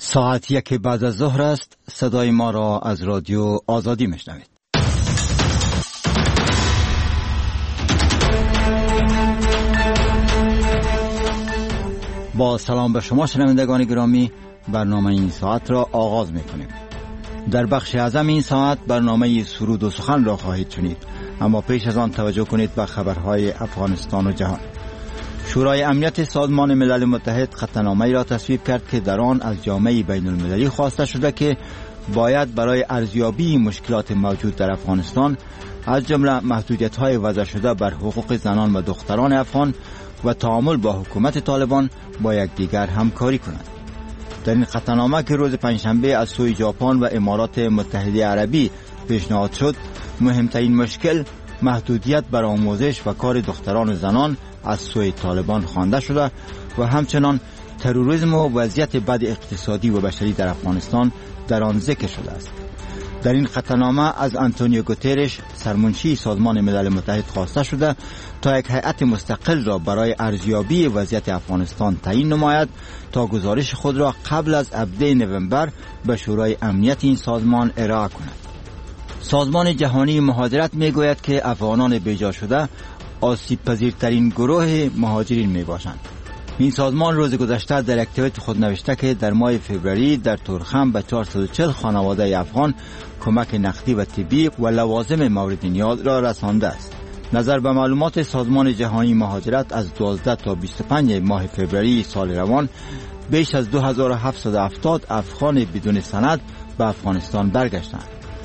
ساعت 1 بعد از ظهر است. صدای ما را از رادیو آزادی میشنوید. با سلام به شما شنوندگان گرامی، برنامه این ساعت را آغاز میکنیم. در بخش اعظم این ساعت برنامه سرود و سخن را خواهید شنید، اما پیش از آن توجه کنید به خبرهای افغانستان و جهان. شورای امنیت سازمان ملل متحد خطنامه‌ای را تصویب کرد که در آن از جامعه بین المللی خواسته شده که باید برای ارزیابی مشکلات موجود در افغانستان، از جمله محدودیت‌های وضع شده بر حقوق زنان و دختران افغان و تعامل با حکومت طالبان، با یکدیگر همکاری کنند. در این خطنامه که روز پنجشنبه از سوی ژاپن و امارات متحده عربی پیشنهاد شد، مهمترین مشکل محدودیت بر آموزش و کار دختران و زنان از سوی طالبان خوانده شده و همچنان تروریسم و وضعیت بد اقتصادی و بشری در افغانستان در آن ذکر شده است. در این خطنامه از آنتونیو گوترش، سرمنشی سازمان ملل متحد، خواسته شده تا یک هیئت مستقل را برای ارزیابی وضعیت افغانستان تعیین نماید تا گزارش خود را قبل از 17 نوامبر به شورای امنیت این سازمان ارائه کند. سازمان جهانی مهاجرت میگوید که افغانان بیجا شده آسیب پذیرترین گروه مهاجرین می باشند. این سازمان روز گذشته در یک توییت خود نوشته که در ماه فوریه در تورخم به 440 خانواده افغان کمک نقدی و طبی و لوازم مورد نیاز را رسانده است. نظر به معلومات سازمان جهانی مهاجرت، از 12 تا 25 ماه فوریه سال روان بیش از 2770 افغان بدون سند به افغانستان برگشتند.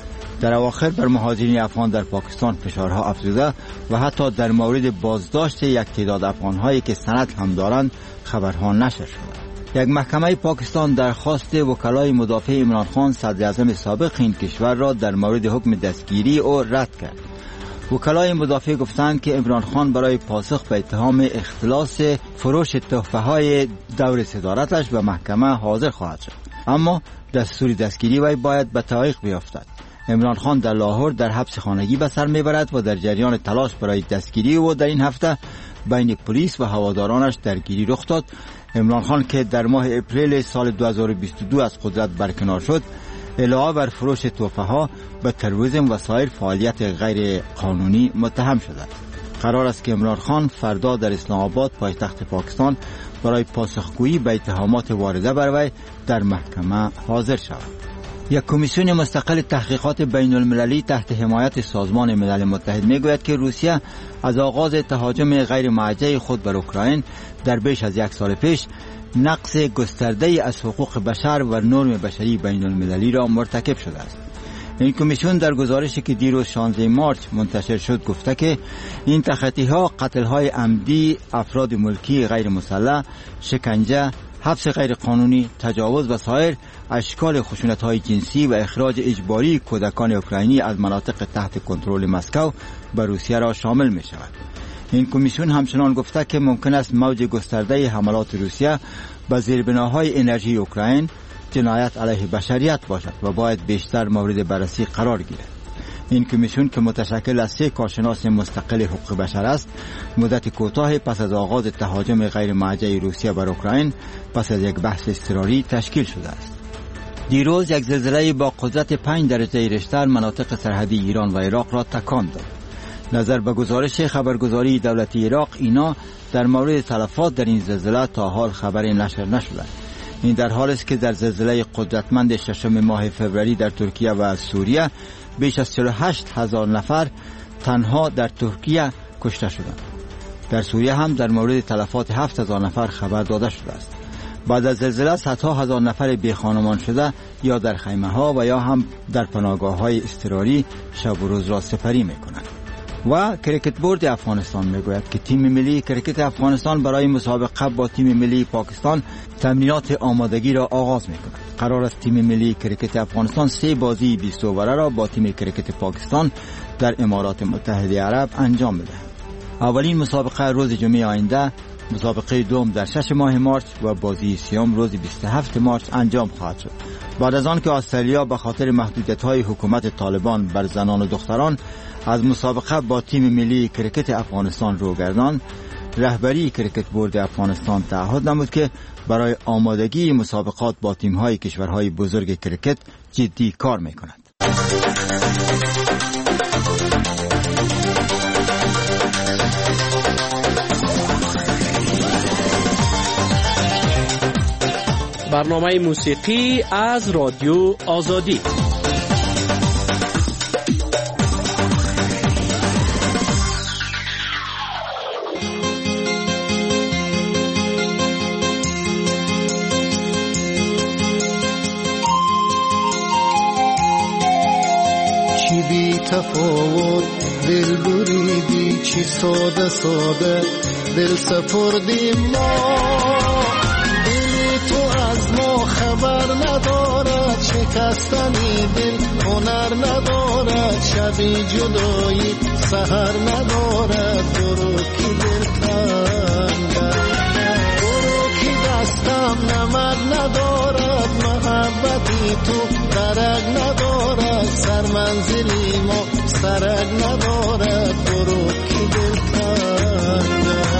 در اواخر بر مهاجرین افغان در پاکستان فشارها افزوده و حتی در مورد بازداشت یک تعداد افغان‌هایی که سند هم دارند خبرها نشر شده. یک محکمه پاکستان درخواست وکلای مدافع عمران خان، صدر اعظم سابق این کشور، را در مورد حکم دستگیری او رد کرد. وکلای مدافع گفتند که عمران خان برای پاسخ به اتهام اختلاس فروش تحفه‌های دور صدارتش به محکمه حاضر خواهد شد، اما دستور دستگیری وی باید به تحقیق بیفتد. عمران خان در لاهور در حبس خانگی به سر میبرد و در جریان تلاش برای دستگیری او در این هفته بین پلیس و هوادارانش درگیری رخ داد. عمران خان که در ماه اپریل سال 2022 از قدرت برکنار شد، علاوه بر فروش تحفه‌ها به تروریسم و سایر فعالیت غیر قانونی متهم شده. قرار است که عمران خان فردا در اسلام آباد، پایتخت پاکستان، برای پاسخگویی به اتهامات وارده بر وی در محکمه حاضر شود. یک کمیسیون مستقل تحقیقات بین المللی تحت حمایت سازمان ملل متحد میگوید که روسیه از آغاز تهاجم غیر موجه خود بر اوکراین در بیش از یک سال پیش نقض گسترده از حقوق بشر و نرم بشری بین المللی را مرتکب شده است. این کمیسیون در گزارشی که دیروز 16 مارس منتشر شد گفته که این تخطی‌ها قتل‌های عمدی افراد ملکی غیر مسلح، شکنجه، حبس غیر قانونی، تجاوز و سایر اشکال خشونت‌های جنسی و اخراج اجباری کودکان اوکراینی از مناطق تحت کنترل مسکو به روسیه را شامل می شود. این کمیسیون همچنان گفته که ممکن است موج گسترده حملات روسیه به زیربناهای انرژی اوکراین جنایت علیه بشریت باشد و باید بیشتر مورد بررسی قرار گیرد. این کمیسیون که متشکل از 3 کارشناس مستقل حقوق بشر است، مدت کوتاه پس از آغاز تهاجم غیر موجه روسیه بر اوکراین پس از یک بحث اضطراری تشکیل شده است. دیروز یک زلزله با قدرت 5 درجه ریشتر مناطق سرحدی ایران و عراق را تکان داد. نظر به گزارش خبرگزاری دولتی عراق، اینا در مورد تلفات در این زلزله تا حال خبری نشر نشده. این در حالی است که در زلزله قدرتمند 6 ماه فوریه در ترکیه و سوریه بیش از 48,000 نفر تنها در ترکیه کشته شدند. در سوریه هم در مورد تلفات 7,000 نفر خبر داده شده است. بعد از زلزله صدها هزار نفر بی خانمان شده یا در خیمه ها و یا هم در پناهگاه های اضطراری شب و روز را سپری می کنند. و کریکت بورد افغانستان میگوید که تیم ملی کریکت افغانستان برای مسابقه با تیم ملی پاکستان تمرینات آمادگی را آغاز می‌کند. قرار است تیم ملی کریکت افغانستان 3 بازی 20 اووره را با تیم کریکت پاکستان در امارات متحده عرب انجام بدهد. اولین مسابقه روز جمعه آینده، مسابقه دوم در 6 ماه مارس و بازی سوم روز 27 مارس انجام خواهد شد. بعد از آن که استرالیا به خاطر محدودیت‌های حکومت طالبان بر زنان و دختران از مسابقه با تیم ملی کریکت افغانستان رو گرداند، رهبری کریکت بورد افغانستان تعهد نمود که برای آمادگی مسابقات با تیم‌های کشورهای بزرگ کریکت جدی کار می‌کند. برنامه موسیقی از رادیو آزادی. چی بی تفاوت دل بریدی، چی ساده ساده دل سپردیم ما. خبر ندارد شکستنی دل، هنر ندارد شبی جدایی، سحر ندارد برو کی دل تنگم، برو کی دستم نمک ندارد، محبتی تو درک ندارد، سرمنزلی ما سرک ندارد، برو کی دل تنگم.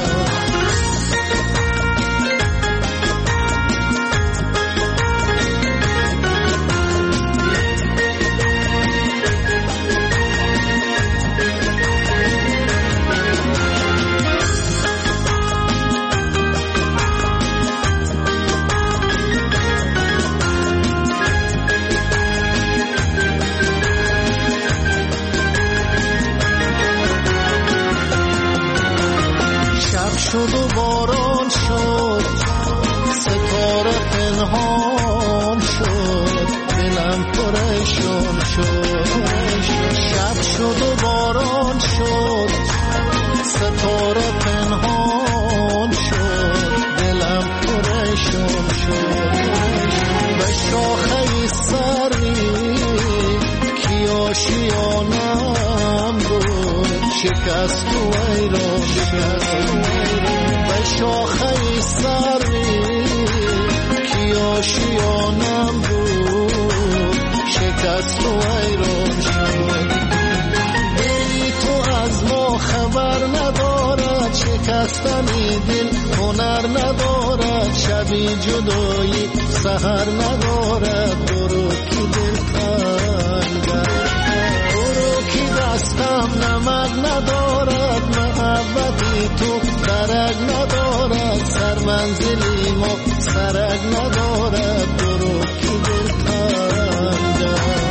شد و باران شد، ستاره پنهان شد، دلم پریشان شد. شب شد و باران شد، ستاره پنهان شد، دلم پریشان شد. به شاخه سری کی آشیانم بود، شکست و ایران شد. به شاخه سری کی آشیانم بود، شکست و ایران شد. دلی تو از ما خبر ندارد، شکستنی دل هنر ندارد، شبی جدایی سحر ندارد، برو کی دل تنگم، برو کی دستم نمک ندارد، محبتی تو درک ندارد، سرمنزلی ما سرک ندارد، برو کی دل تنگم.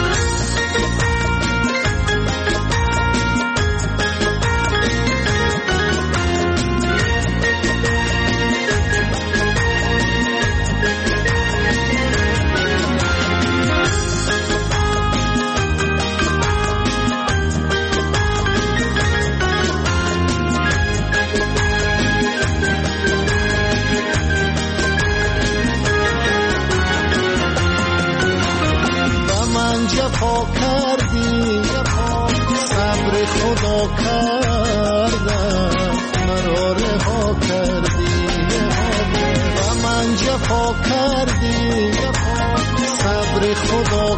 جفا کردی، صبر خدا کردم، مرا رها کردی. و من جفا کردی، صبر خدا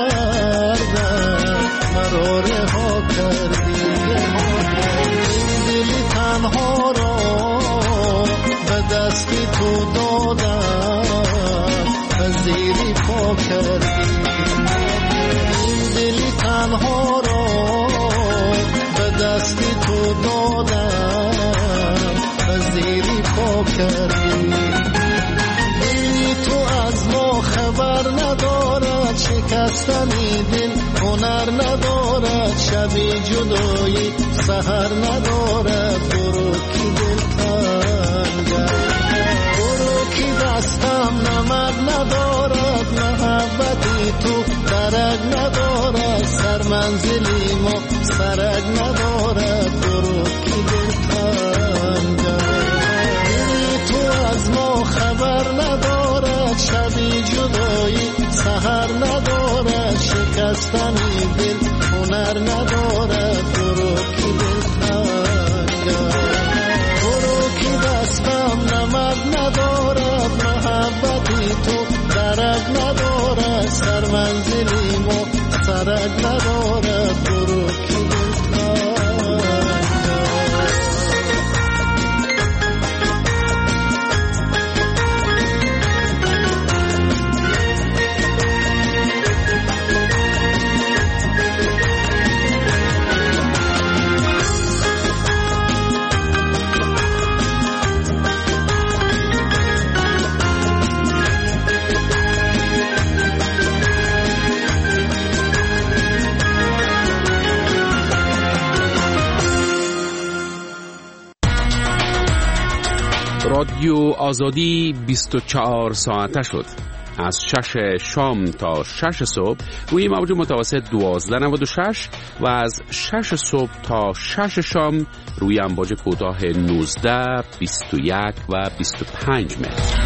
کردم، مرا رها کردی. این دل تنها را به دستی تو دادم، پذیری پا کردی. تنها را به دستی تو دادم، پذیری پا کردی. دلی تو از ما خبر ندارد، شکستنی دل هنر ندارد، شبی جدایی سحر ندارد، برو کی دل تنگم، برو کی دستم نمک ندارد، محبتی تو درک ندارد، سرمنزلی ما سرک ندارد، برو کی دل تنگم. دلی تو از ما خبر ندارد، شبی جدایی سحر ندارد، شکستنی دل هنر ندارد، برو کی دل تنگم، برو کی دستم نمک ندارد، محبتی تو درک ندارد، سرمنزلی ما سرک ندارد، برو کی دل تنگم. رادیو آزادی 24 ساعته شد. از 6 شام تا 6 صبح روی موج متوسط 1296 و از 6 صبح تا 6 شام روی امواج کوتاه 19, 21 و 25 متر.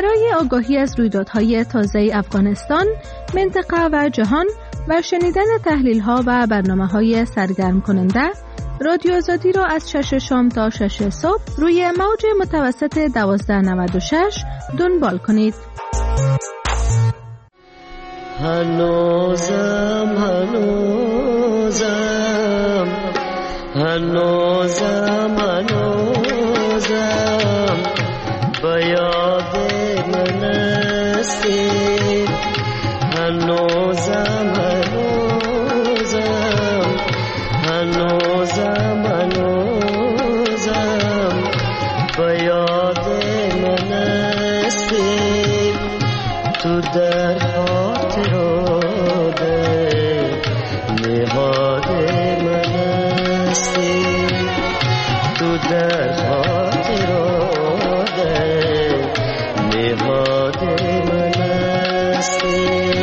برای آگاهی از رویدادهای تازه افغانستان، منطقه و جهان و شنیدن تحلیل‌ها و برنامه‌های سرگرم کننده، رادیو آزادی را از 6 شام تا 6 صبح روی موج متوسط 1296 دنبال کنید. هنوزم با یاد من هستی، هنوزم با یاد من هستی، تو در خاطرات نهاد من هستی، تو در خاطرات نهاد من هستی.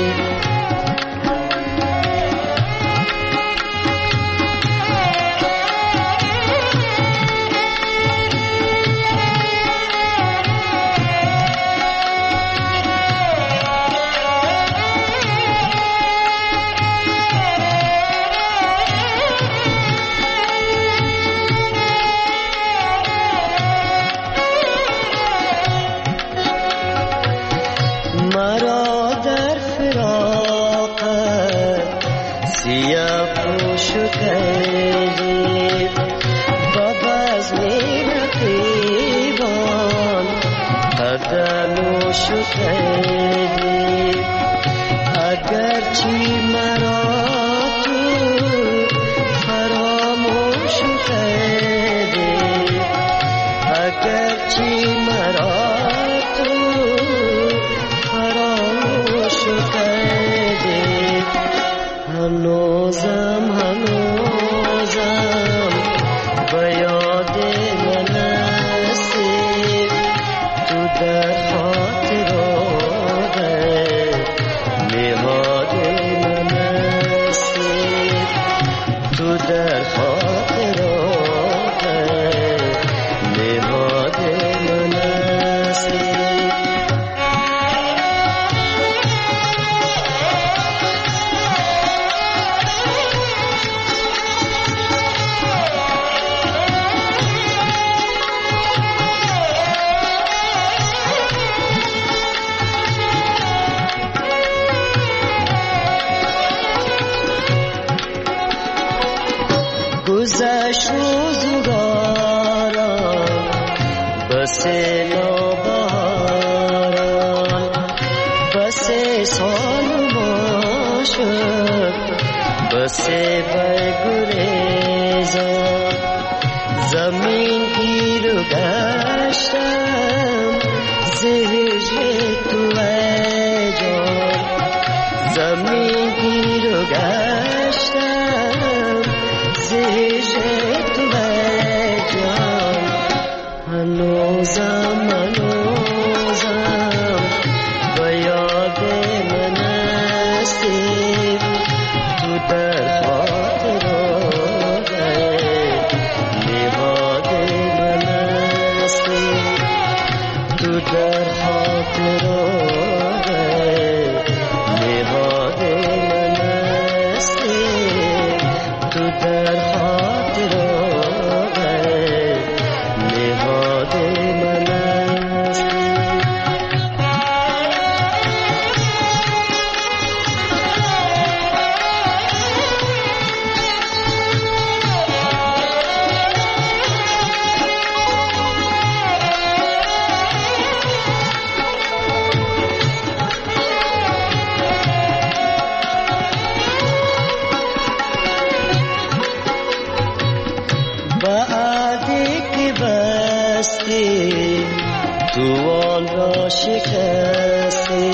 مرا در فراقت سیاه پوش کردی، با بزم رقیبان قدموش کردی، اگرچه مرا تو فراموش کردی، اگرچه مرا هنوزم با یاد من هستی، تو در خاطرات نهاد من هستی، تو در خاطرات نهاد من هستی. گذشت روزگاران بس نوبهاران، بس سال ما شد بس برگریزان، زمین گیر و گشتم زهج تو ای جان، زمین گیر و گشتم زهج تو ای جان. هنوزم با یاد من هستی، تو در خاطرات نهاد من هستی، تو در خاطرات نهاد من هستی، تو در خاطرات نهاد من هستی. بعدی که بستی تو آن را شکستی،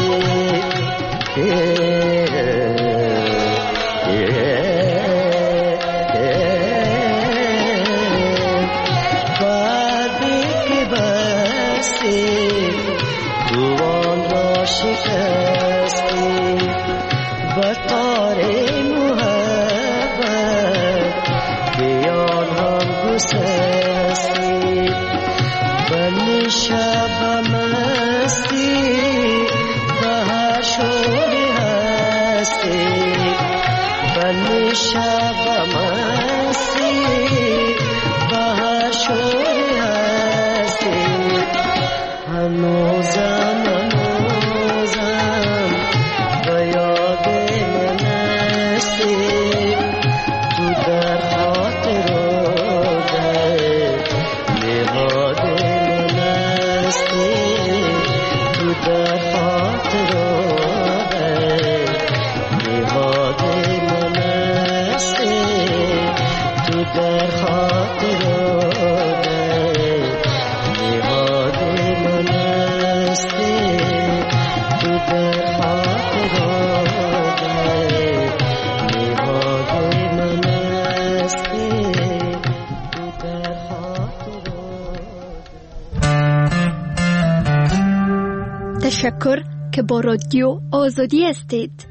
بعدی که بستی تو آن را شکستی، بطار محبت بیان هم گسستی، بلی شب مستی بسته تو در خاطراته یاد من استه تو در خاطراته یاد من استه تو در خاطراته. تشکر که با رادیو آزادی هستید.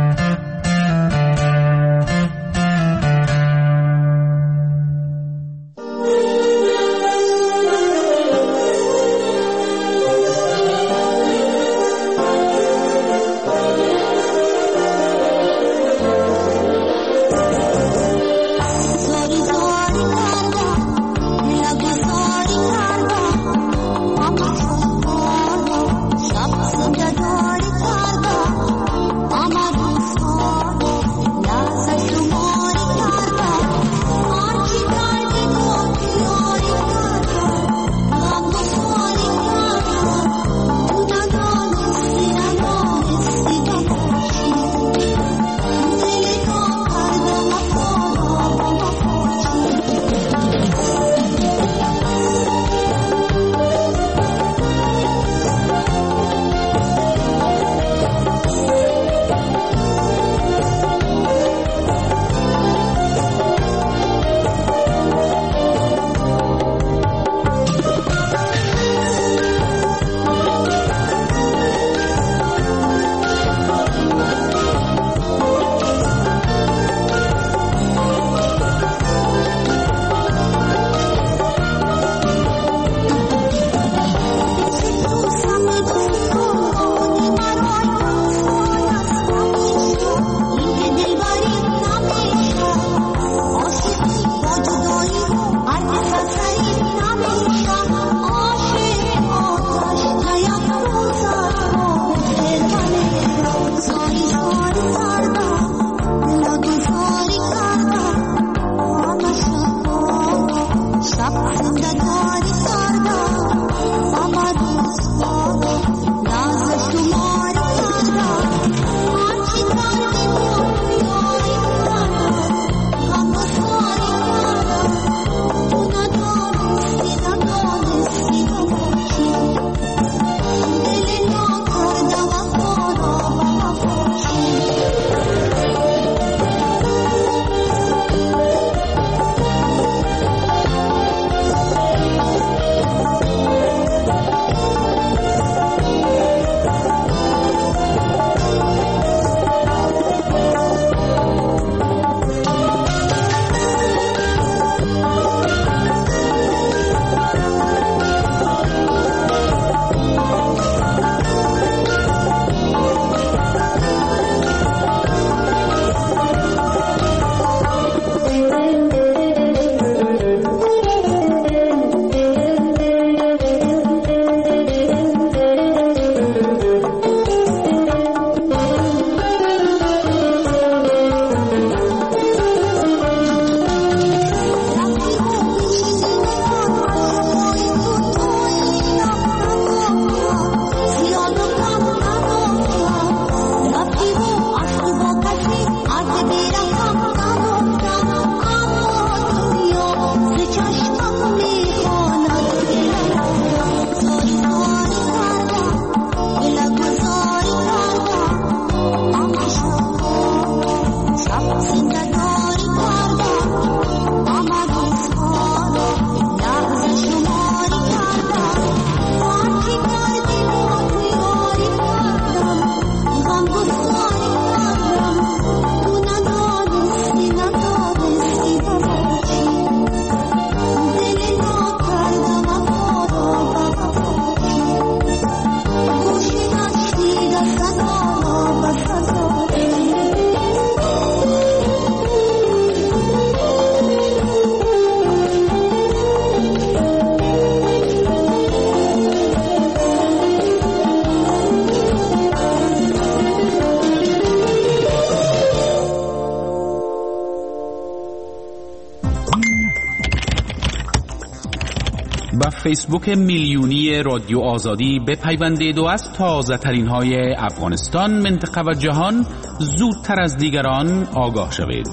به فیسبوک میلیونی رادیو آزادی بپیوندید و از تازه ترین های افغانستان، منطقه و جهان زودتر از دیگران آگاه شوید.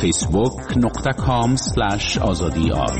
facebook.com/azadiar.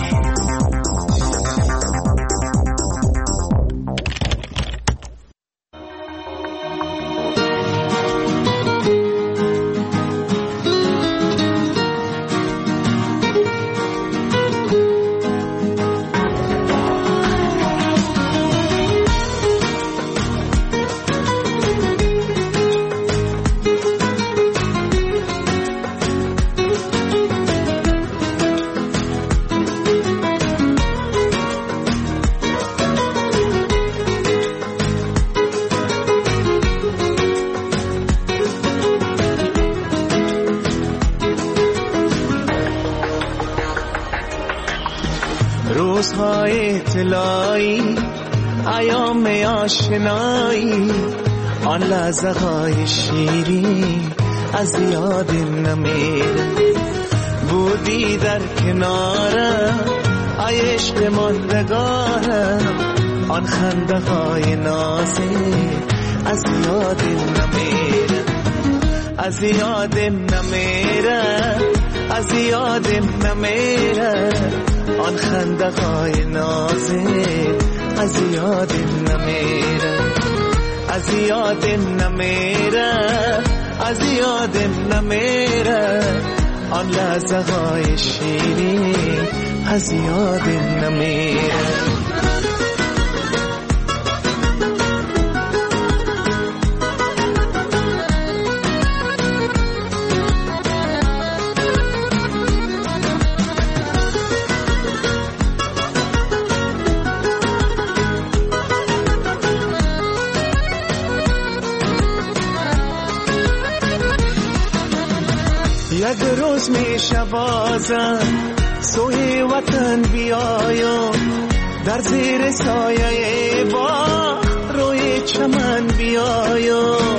روزهای طلایی، ایام آشنایی، آن لحظه های شیرین از یاد نمیره. بودی در کنارم ای عشق ماندگارم، آن خنده های نازک از یاد نمیره. از یادم نمیره، از یادم نمیره، آن خنده های نازک از یادم نمیره. از یادم نمیره، از یادم نمیره، آن لحظه های شیرین از یادم نمیره. یک روز میشه بازم سوی وطن بیایم، در زیر سایه باغ روی چمن بیایم.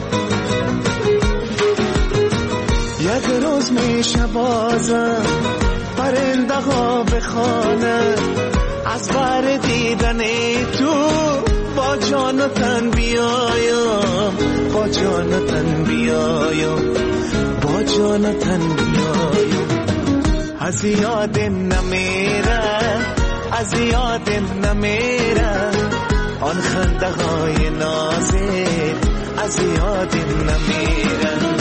یک روز میشه بازم پرنده ها بخوانند، از بر دیدن تو با جان و تن بیایم، با جان و تن بیایم، با جان و تن بیایم. از یادم نمیره، از یادم نمیره، آن خنده های نازک از یادم نمیره.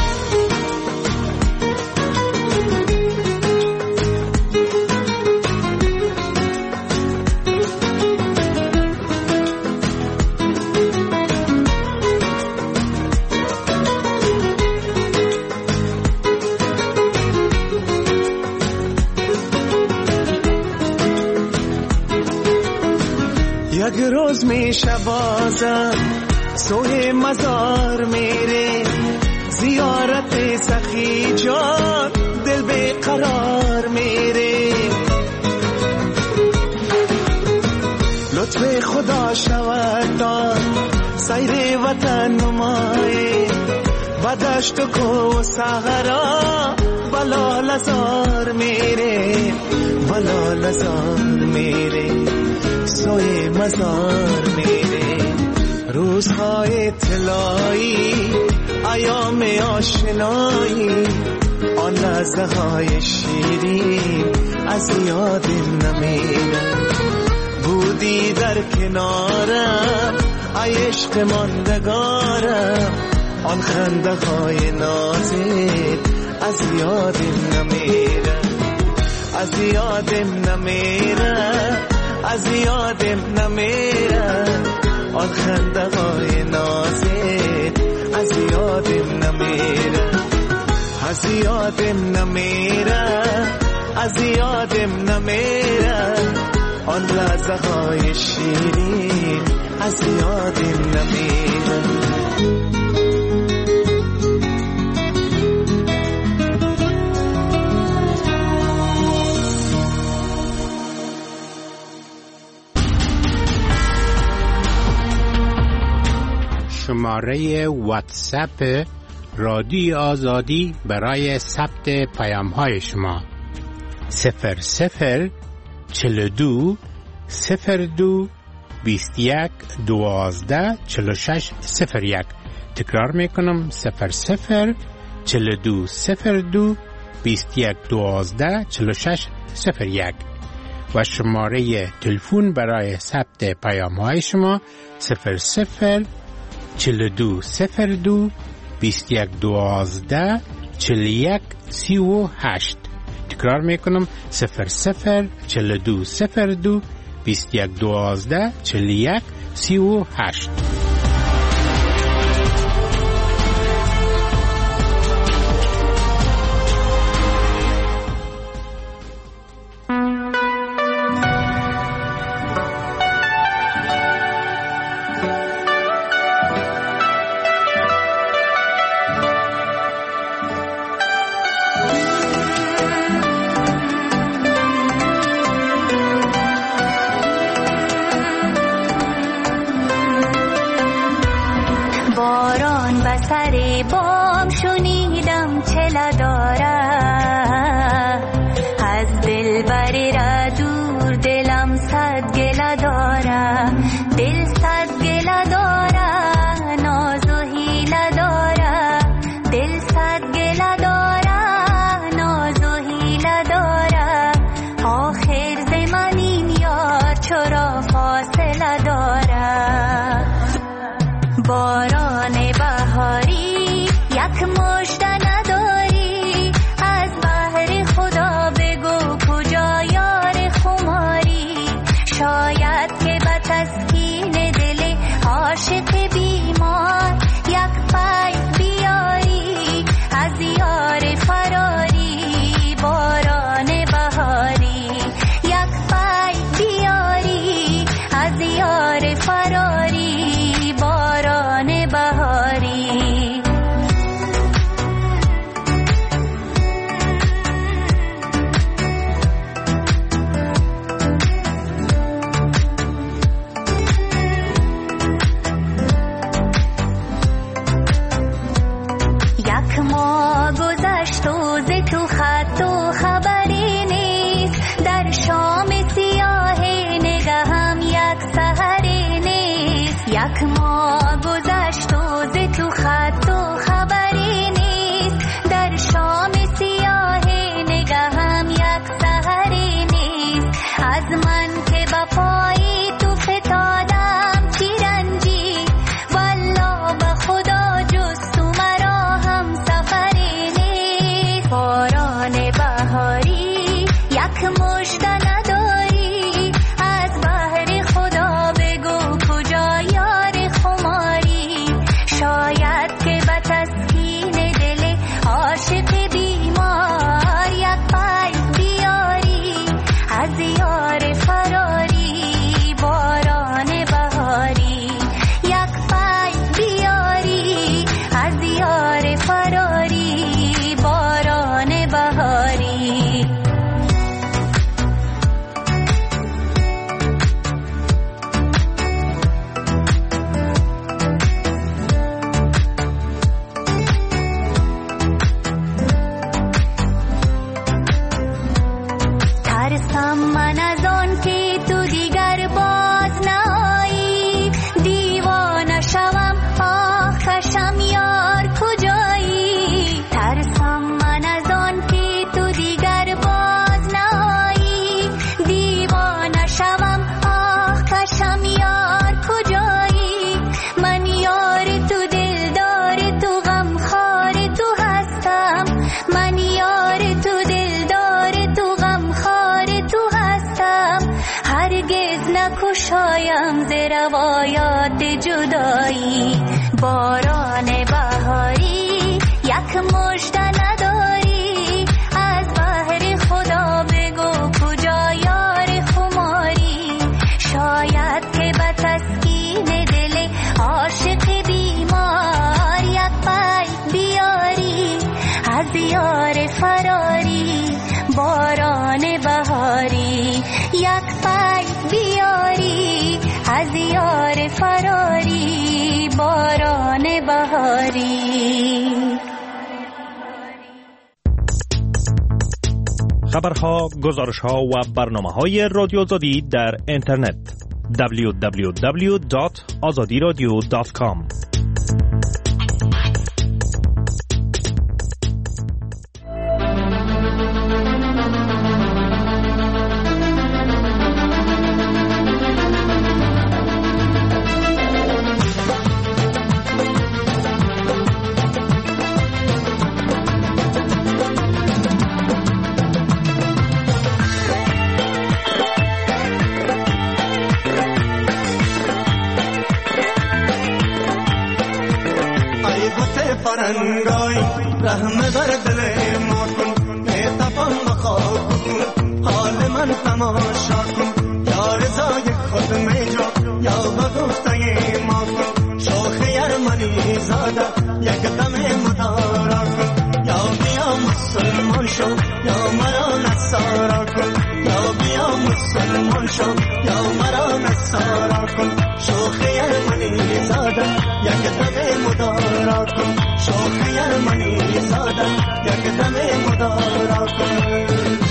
یک روز میشه بازم سوی مزار میره، زیارت سخی جان دل به قرار میره. لطف خدا شود تا سیر وطن نمایی، بدشت و کو و صحرا بلا لزار میره، بلا لزار میره، سوی مزار میره. روزهای طلایی، ایام آشنایی، آن لحظه های شیرین از یادم نمیره. بودی در کنارم ای عشق ماندگارم، آن خنده های نازک از یادم نمیره. از یادم نمیره، از یادم نمیره، آن خنده های نازک از یادم نمیره. از یادم نمیره، از یادم نمیره، آن لحظه های شیرین از یادم نمیره. شماره واتساپ رادیو آزادی برای ثبت پیام‌های شما 00 42 02 21 12 46 01. تکرار میکنم 00 42 02 2112 46 01 و شماره تلفن برای ثبت پیام های شما 00 42 02 2112 41 38. تکرار میکنم 00 42 02 2112 41 38. شایم ز روایات جدایی باران بهاری یک مژده نداری از بحر خدا بگو کجا یار خماری شاید که به تسکین دل عاشق بیمار یک پای بیاری از یار فراری باران بهاری یک پای بیاری از یار فراری باران بهاری. خبرها، گزارشها و برنامه‌های رادیو آزادی در اینترنت www.azadiradio.com. رنگای رحم بر دل ما کن ای تپان بخواب کن حال من تماشا کن یا رضای خود میجا یا بگفته ما کن شوخ یرمنی زاده یک دم مدارا کن یا بیا مسلمان شو یا مرا نصارا کن یا بیا مسلمان شو یا مرا نصارا کن شوخ یرمنی زاده یک دم مدارا کن شوخ یرمنی زاده یک دم مدارا کن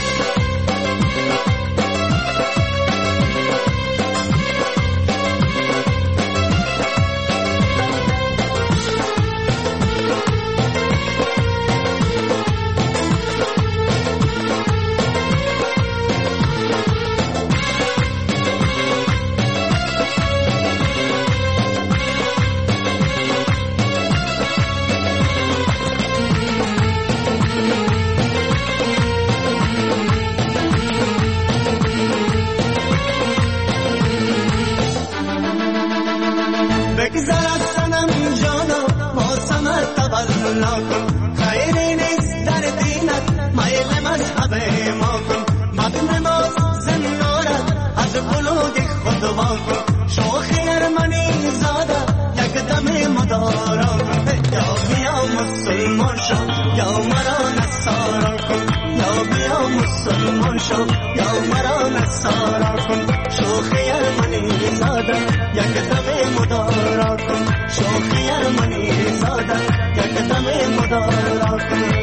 خیری نیست در دینت میل مذهب ما کن مد نماز زنارت از بلوغ خود وا کن شوخ یرمنی زاده یک دم مدارا کن یا بیا مسلمان شو یا مرا نصارا کن یا بیا مسلمان شو یا مرا نصارا کن شوخ یرمنی زاده یک دم مدارا کن شوخ یرمنی زاده یک دم مدارا کن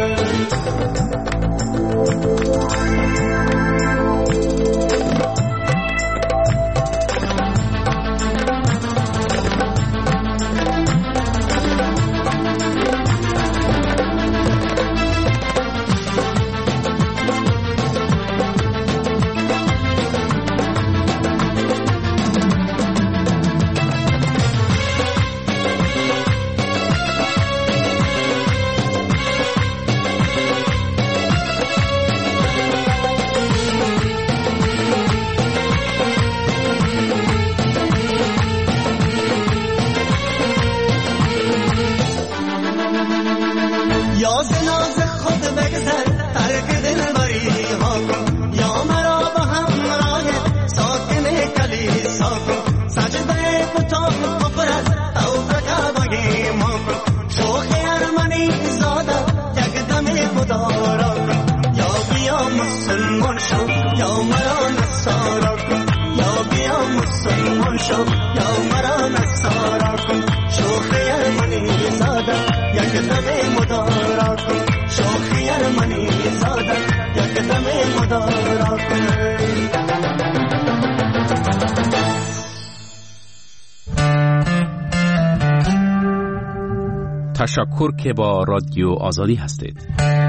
تشکر که با رادیو آزادی هستید.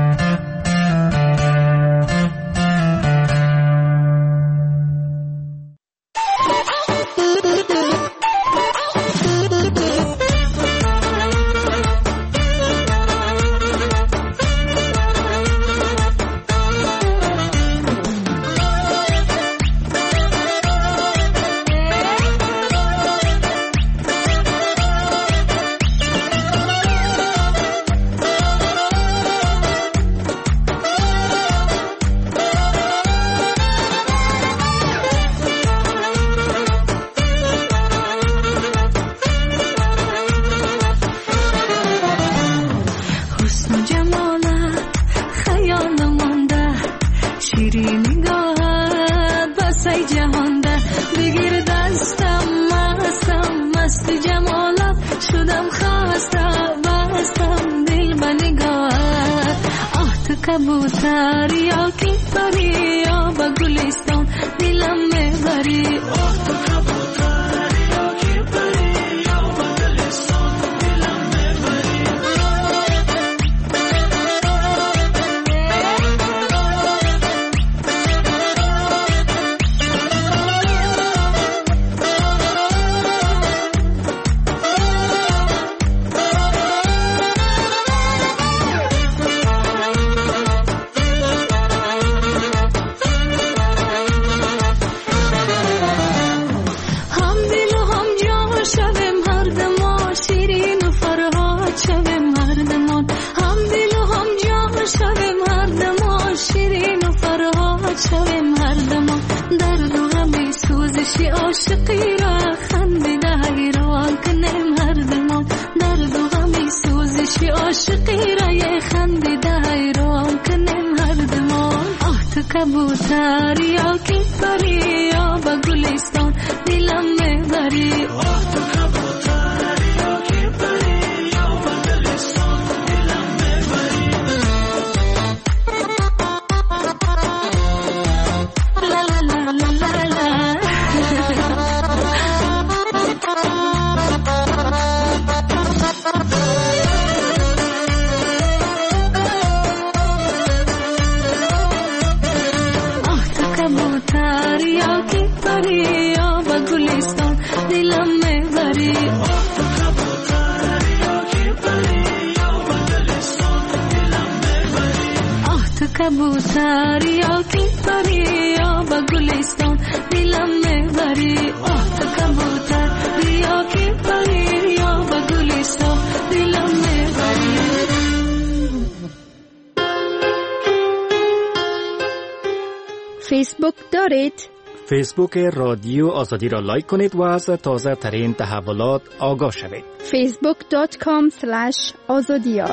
कबूतर या की परी या बगुलिस्तान दिलम में भरी عاشقی را خندیده ایران کنیم هر زمان درد و غمی سوزش عاشقی را خندیده ایران کنیم هر زمان آه تو کبوتر یا کی پری یا با گلستان دلم میبری آه تو کبوتر یا کی پری یا با گلستان دلم میبری لا لا لا لا لا کبوتر یا کی پری یا با گلستان دلم میبری آه تو کبوتر یا کی پری یا با گلستان دلم میبری فیسبوک دارید؟ فیسبوک رادیو آزادی را لایک کنید و از تازه ترین تحولات آگاه شوید. facebook.com/azadiyar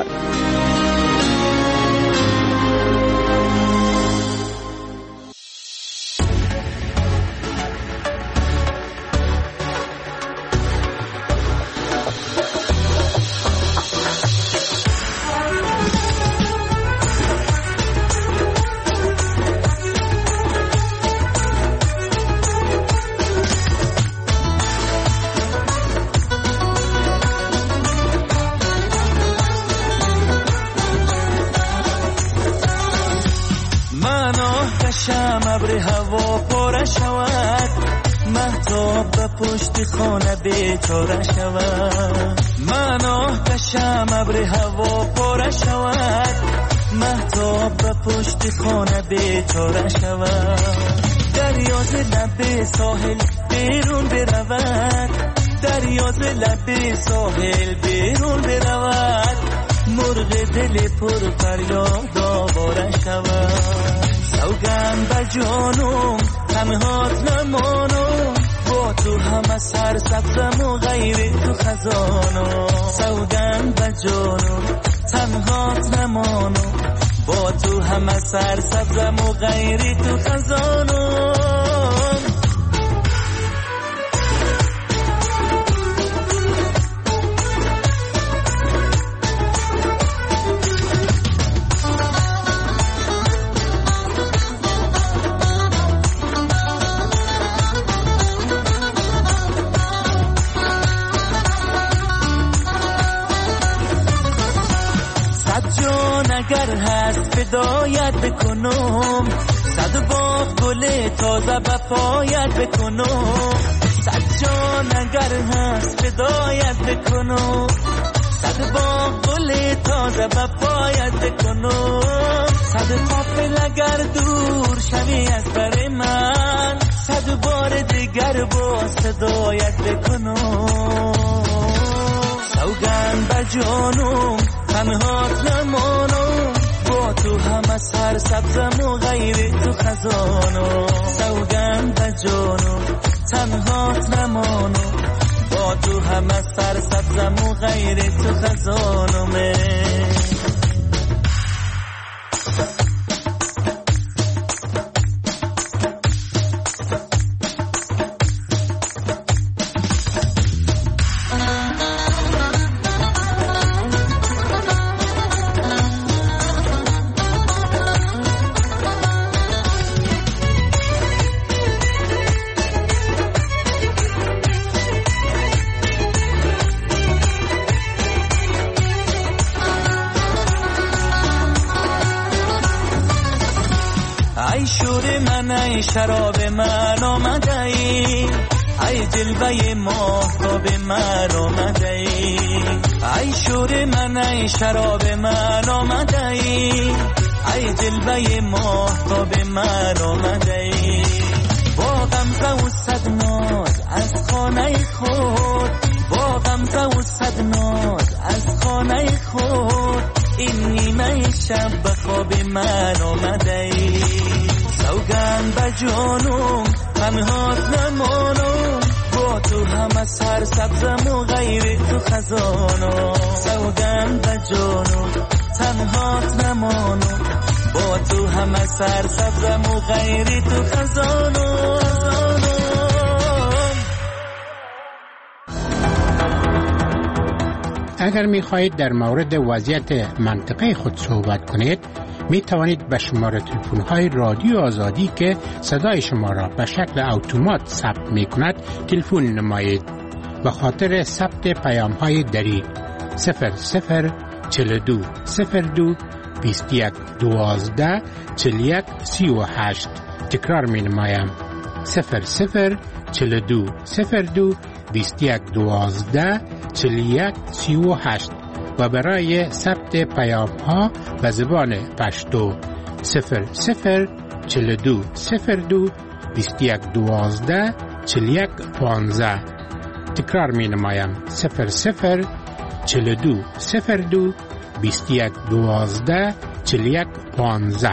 ابر هوا پر شود مهتاب به پشت خانه بیچاره شود من آتشم ابر هوا پر شود مهتاب به پشت خانه بیچاره شود دریا ز لب ساحل بیرون برود دریا ز لب ساحل بیرون برود مرغ دل پر فریاد آواره شود سوگند بر جانم تنهات نمانم با تو همه سر سبزم و غیر تو خزانم سوگند بر جانم تنهات نمانم با تو همه سر سبزم و غیر تو خزانم اگر هست فدایت بکنم صد باغ گل تازه به پایت بکنم صد جان اگر هست فدایت بکنم صد باغ گل تازه به پایت بکنم صد قافل اگر دور شوی از بر من صد بار دیگر با صدایت بکنم سوگند بر جانم تنهات نمانم با تو همه سر سبزم و غیر تو خزانم سوگند به جانم تنهات نمانم با تو همه سر سبزم و غیر تو خزانم ای شراب من آمده ای ای جلوه ماهتاب من آمده ای ای شور من ای شراب من آمده ای ای جلوه ماهتاب من آمده ای با غمزه و صد ناز از خانه خود با غمزه و صد ناز از خانه خود این نیمه شب به خواب من آمده ای سوگند به جانم تنهات نمانم تو همه سر سبزم و غیر تو خزانو سودم به جانو تنهات نمانو با تو همه سر سبزم و غیر تو خزانو اگر می خواهید در مورد وضعیت منطقه خود صحبت کنید می توانید به شماره تلفن های رادیو آزادی که صدای شما را به شکل اتومات ثبت می کند تلفن نمایید. به خاطر ثبت پیام های دری 0042 02 21 12 41 38 تکرار می نمایم 0042 02 21 12 41 38 و برای ثبت پیام ها به زبان پشتو 0042 02 21 12 41 15 تکرار می نمایم 0042 02 21 12 41 15.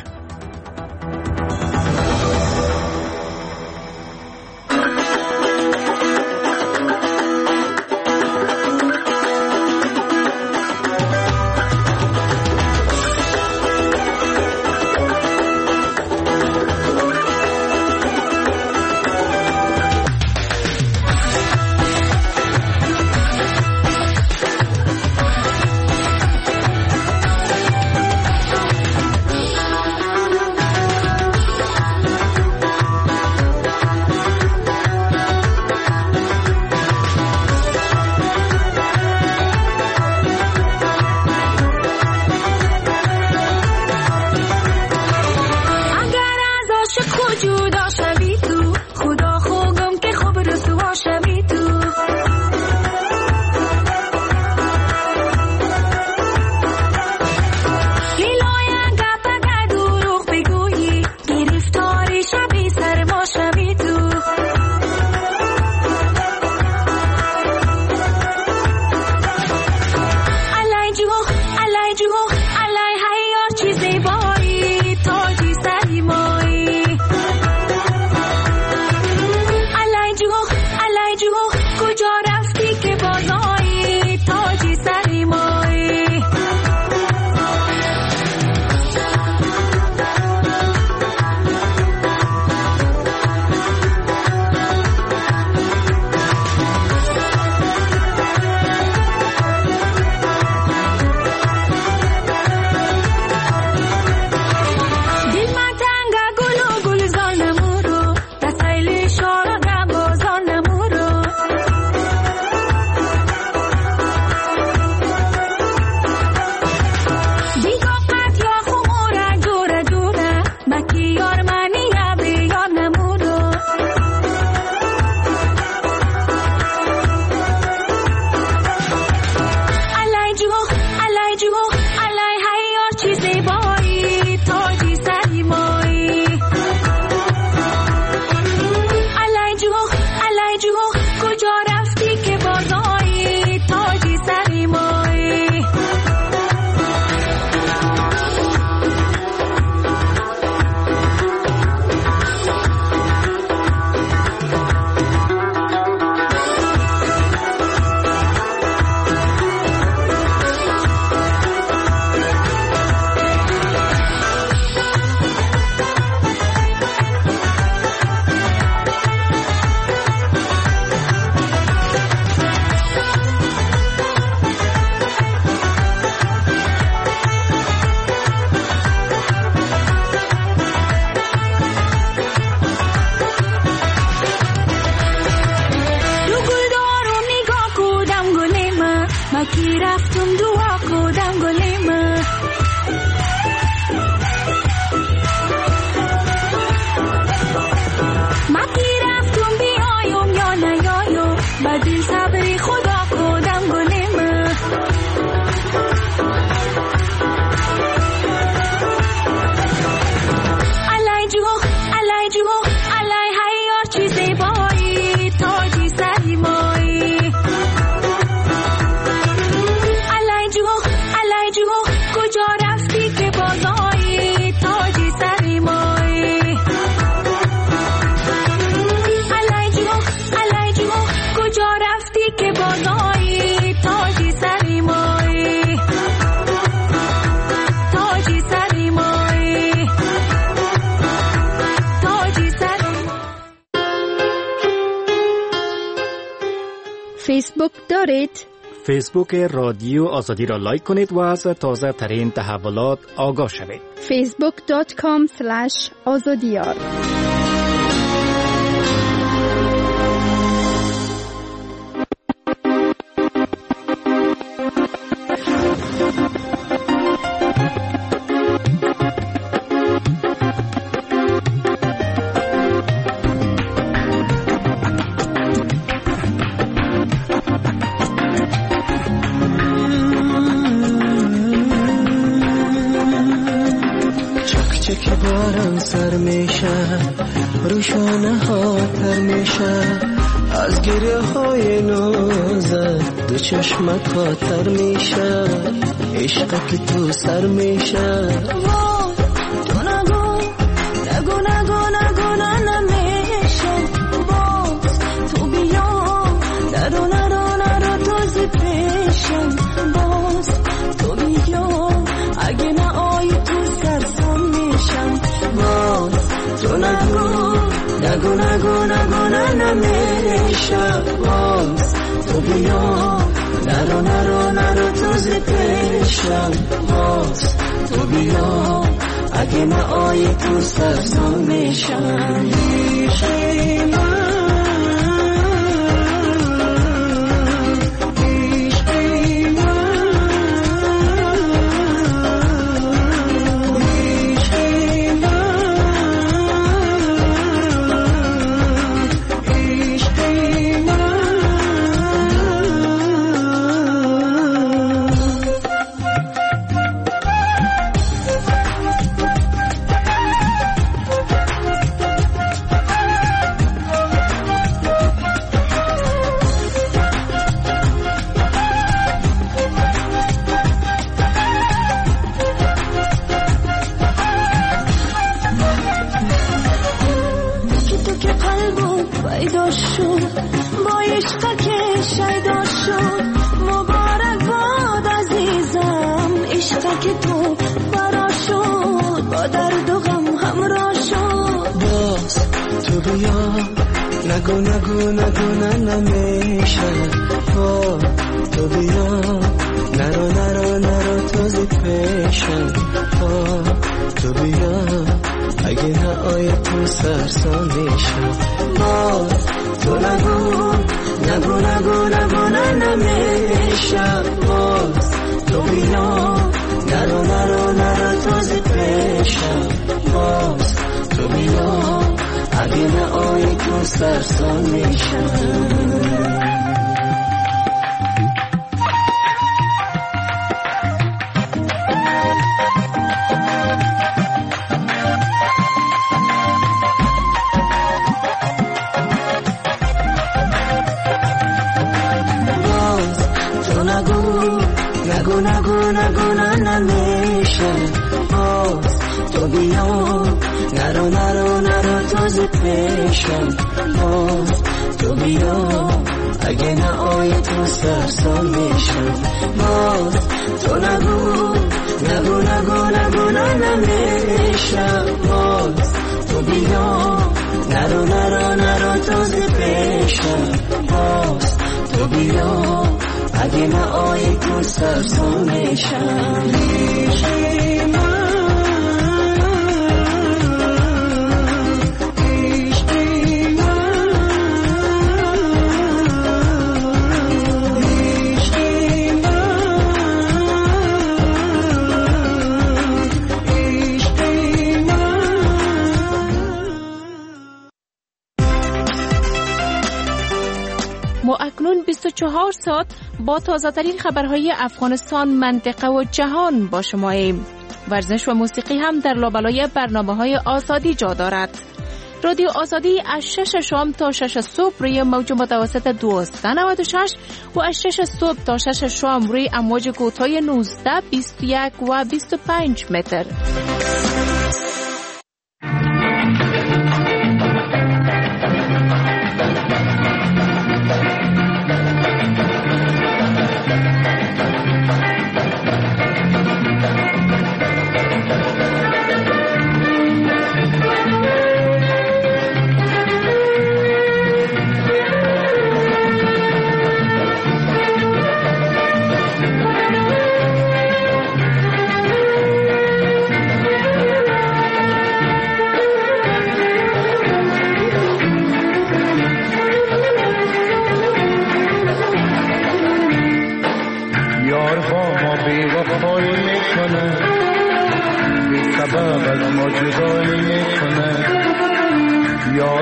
فیسبوک دارید؟ فیسبوک رادیو آزادی را لایک کنید و از تازه ترین تحولات آگاه شوید. facebook.com/azadiyar سر میشه روشانه ها تر میشه از گریه های نازت دو چشمت ها تر میشه عشق که تو سر میشه تو نگو نگو نگو نگو نمیشه باز تو بیا نرو نرو نرو تازه پیشم باز تو بیا اگه نه آی تو سرسام میشم باز تو نگو نگو نگو نگو نمیشه باز تو بیا نرو نرو نرو تازه پیشم باز تو بیا اگه نه آی تو سرسام میشم نگو نگو نگو نمیشه تو بیا نرو نرو نرو تازه پیشم تو بیا اگه نه آی تو سرسام میشم باز تو نگو نگو نگو نگو نمیشه باز تو بیا نرو نرو نرو تازه پیشم باز تو بیا اگه نه آی تو سرسام میشم نگو نگو نگو نمیشه باز تو بیا نرو نرو نرو تازه پیشم باز تو بیا اگه نه آی تو سرسام میشم باز تو نگو نگو نگو نگو نمیشه باز تو بیا نرو نرو نرو تازه پیشم باز تو بیا اگه نه آی تو سرسام میشم ما اکنون 24 ساعت با تازه‌ترین خبرهای افغانستان، منطقه و جهان با شماییم. ورزش و موسیقی هم در لابلای برنامه‌های آزادی جا دارد. رادیو آزادی از 6 شام تا 6 صبح روی موج متوسط 1296 و از 6 صبح تا 6 شام روی امواج کوتاه 19، 21 و 25 متر.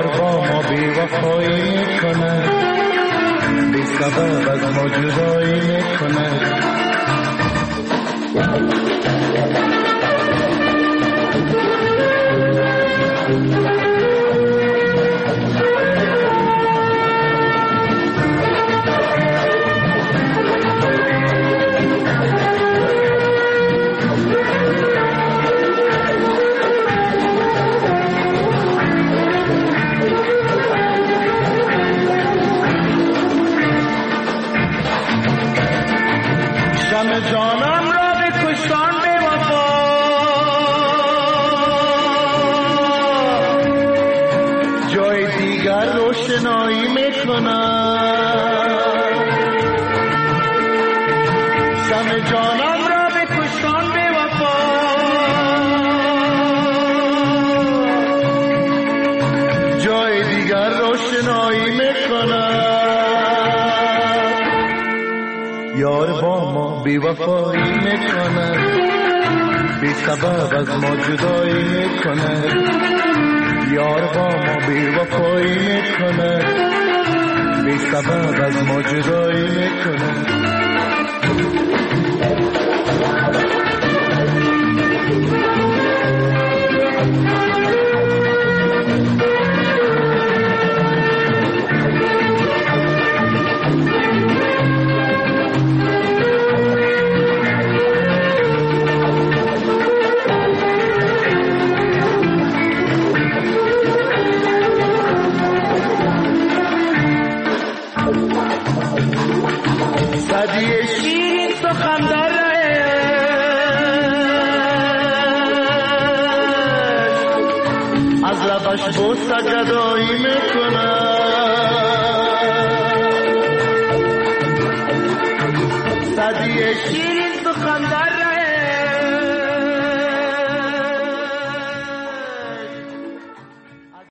یار با ما بی وفایی میکنه، بی سبب از ما جدایی میکنه. جانم را به کشتان به وفا، جای دیگر روشنایی میکنم. شمع جانم را به کشتان به وفا، جای دیگر روشنایی میکنم. یار با ما بی وفایی میکنه، بی سبب از ما جدایی میکنه. یار با ما بی وفایی میکنه، بی سبب از ما جدایی میکنه. صدی شیرین سخن داره از لبش بوسه گدایی میکنه. صدی شیرین سخن داره